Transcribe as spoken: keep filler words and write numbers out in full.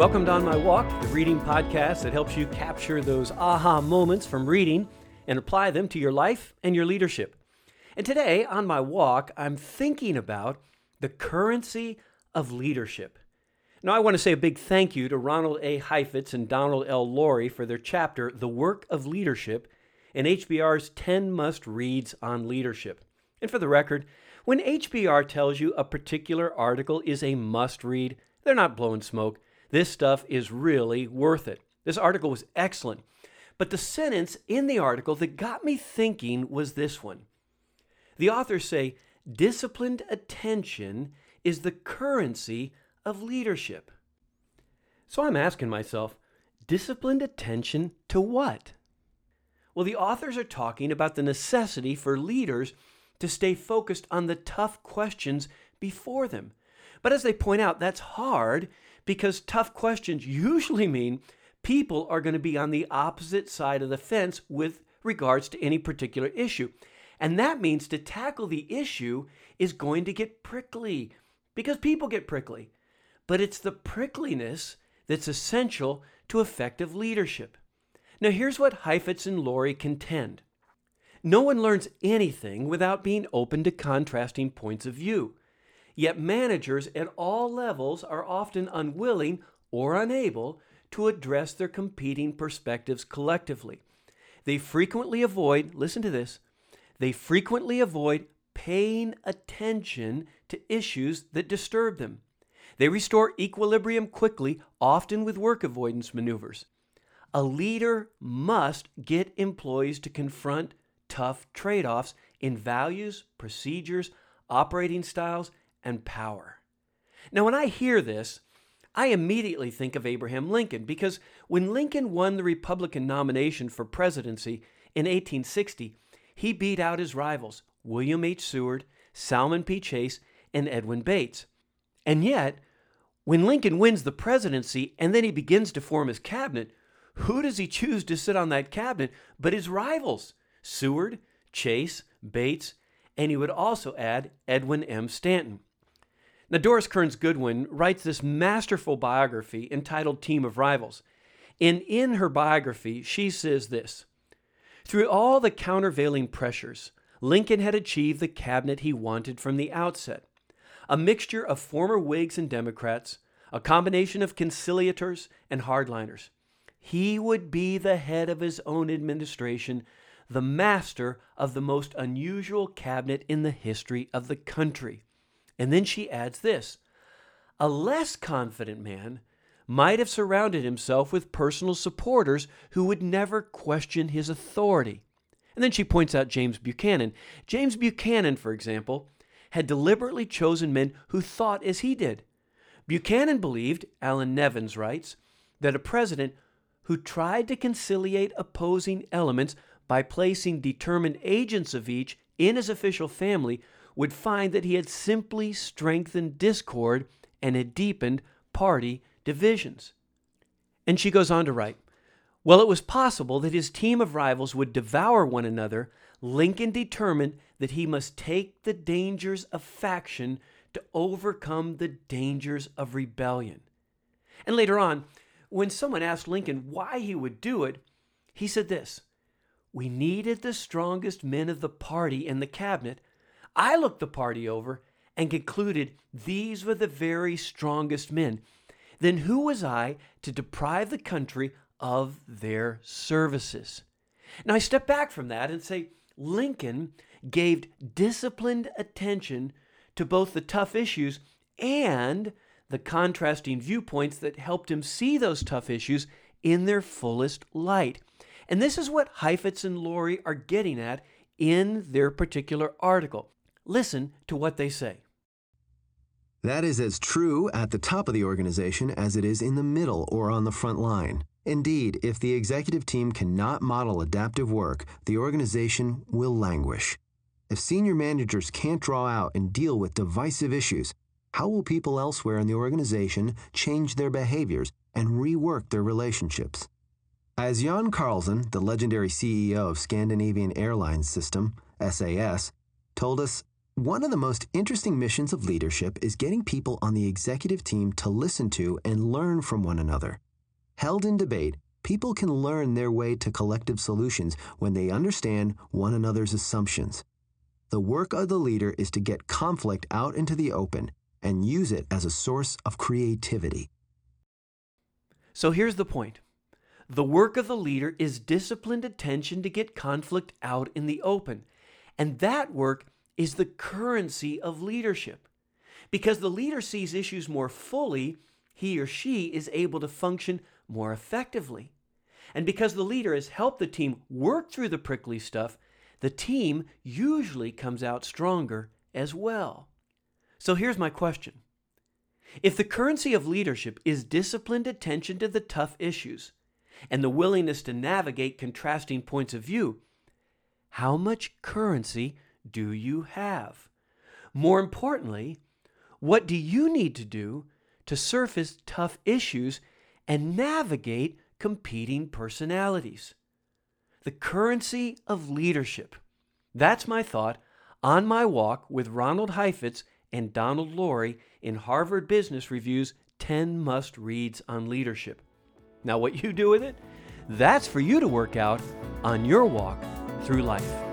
Welcome to On My Walk, the reading podcast that helps you capture those aha moments from reading and apply them to your life and your leadership. And today, on my walk, I'm thinking about the currency of leadership. Now, I want to say a big thank you to Ronald A. Heifetz and Donald L. Laurie for their chapter, The Work of Leadership, in H B R's ten Must-Reads on Leadership. And for the record, when H B R tells you a particular article is a must-read, they're not blowing smoke. This stuff is really worth it. This article was excellent. But the sentence in the article that got me thinking was this one. The authors say, disciplined attention is the currency of leadership. So I'm asking myself, disciplined attention to what? Well, the authors are talking about the necessity for leaders to stay focused on the tough questions before them. But as they point out, that's hard because tough questions usually mean people are going to be on the opposite side of the fence with regards to any particular issue. And that means to tackle the issue is going to get prickly because people get prickly. But it's the prickliness that's essential to effective leadership. Now, here's what Heifetz and Laurie contend. No one learns anything without being open to contrasting points of view. Yet managers at all levels are often unwilling or unable to address their competing perspectives collectively. They frequently avoid, listen to this, they frequently avoid paying attention to issues that disturb them. They restore equilibrium quickly, often with work avoidance maneuvers. A leader must get employees to confront tough trade-offs in values, procedures, operating styles, and power. Now, when I hear this, I immediately think of Abraham Lincoln because when Lincoln won the Republican nomination for presidency in eighteen sixty, he beat out his rivals, William H. Seward, Salmon P. Chase, and Edwin Bates. And yet, when Lincoln wins the presidency and then he begins to form his cabinet, who does he choose to sit on that cabinet but his rivals, Seward, Chase, Bates, and he would also add Edwin M. Stanton. Now, Doris Kearns Goodwin writes this masterful biography entitled Team of Rivals. And in her biography, she says this, through all the countervailing pressures, Lincoln had achieved the cabinet he wanted from the outset. A mixture of former Whigs and Democrats, a combination of conciliators and hardliners. He would be the head of his own administration, the master of the most unusual cabinet in the history of the country. And then she adds this, a less confident man might have surrounded himself with personal supporters who would never question his authority. And then she points out James Buchanan. James Buchanan, for example, had deliberately chosen men who thought as he did. Buchanan believed, Alan Nevins writes, that a president who tried to conciliate opposing elements by placing determined agents of each in his official family would find that he had simply strengthened discord and had deepened party divisions. And she goes on to write, while it was possible that his team of rivals would devour one another, Lincoln determined that he must take the dangers of faction to overcome the dangers of rebellion. And later on, when someone asked Lincoln why he would do it, he said this, we needed the strongest men of the party in the cabinet. I looked the party over and concluded these were the very strongest men. Then who was I to deprive the country of their services? Now I step back from that and say Lincoln gave disciplined attention to both the tough issues and the contrasting viewpoints that helped him see those tough issues in their fullest light. And this is what Heifetz and Laurie are getting at in their particular article. Listen to what they say. That is as true at the top of the organization as it is in the middle or on the front line. Indeed, if the executive team cannot model adaptive work, the organization will languish. If senior managers can't draw out and deal with divisive issues, how will people elsewhere in the organization change their behaviors and rework their relationships? As Jan Carlson, the legendary C E O of Scandinavian Airlines System, S A S, told us, One of the most interesting missions of leadership is getting people on the executive team to listen to and learn from one another. Held in debate, people can learn their way to collective solutions when they understand one another's assumptions. The work of the leader is to get conflict out into the open and use it as a source of creativity. So here's the point. The work of the leader is disciplined attention to get conflict out in the open. And that work is the currency of leadership. Because the leader sees issues more fully, he or she is able to function more effectively. And because the leader has helped the team work through the prickly stuff, the team usually comes out stronger as well. So here's my question. If the currency of leadership is disciplined attention to the tough issues and the willingness to navigate contrasting points of view, how much currency do you have? More importantly, what do you need to do to surface tough issues and navigate competing personalities? The currency of leadership. That's my thought on my walk with Ronald Heifetz and Donald Lori in Harvard Business Review's ten Must-Reads on Leadership. Now, what you do with it, that's for you to work out on your walk through life.